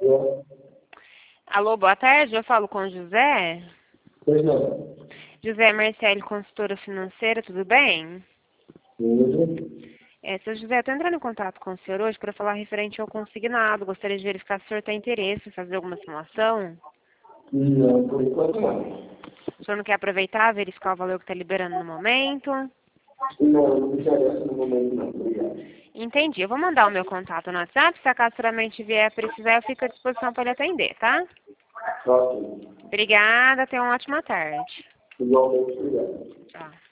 Alô, boa tarde, eu falo com o José. Pois não. José Marcelo, consultora financeira, tudo bem? Tudo. Seu José, estou entrando em contato com o senhor hoje para falar referente ao consignado. Gostaria de verificar se o senhor tem interesse em fazer alguma simulação. Não, por enquanto não. O senhor não quer aproveitar, verificar o valor que está liberando no momento? Não, não me interessa no momento não. Obrigado. Entendi. Eu vou mandar o meu contato no WhatsApp. Se acaso futuramente vier precisar, eu fico à disposição para lhe atender, tá? Ok. Obrigada, tenha uma ótima tarde. Igualmente, obrigado. Tchau.